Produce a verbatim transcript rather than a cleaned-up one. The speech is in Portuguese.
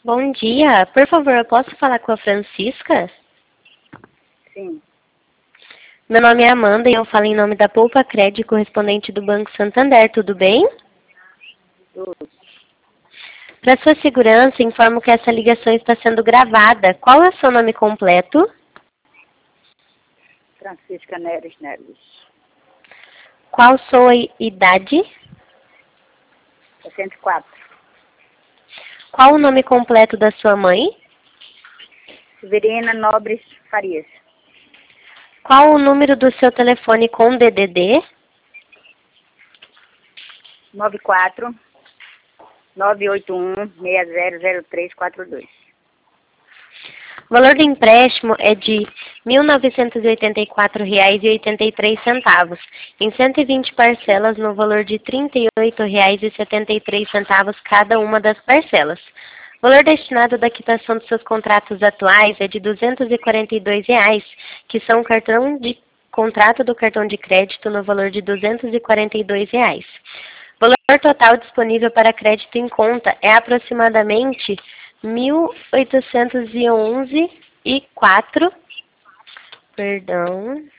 Bom dia. Por favor, eu posso falar com a Francisca? Sim. Meu nome é Amanda e eu falo em nome da Poupa Cred, correspondente do Banco Santander. Tudo bem? Tudo. Para sua segurança, informo que essa ligação está sendo gravada. Qual é o seu nome completo? Francisca Neres Neves. Qual sua idade? sessenta e quatro. Qual o nome completo da sua mãe? Severina Nobres Farias. Qual o número do seu telefone com D D D? nove quatro nove oito um seis zero zero três quatro dois. O valor do empréstimo é de mil novecentos e oitenta e quatro reais e oitenta e três centavos, em cento e vinte parcelas no valor de trinta e oito reais e setenta e três centavos cada uma das parcelas. O valor destinado da quitação dos seus contratos atuais é de duzentos e quarenta e dois reais, que são o cartão de contrato do cartão de crédito no valor de duzentos e quarenta e dois reais. O valor total disponível para crédito em conta é aproximadamente mil oitocentos e onze e quatro, perdão,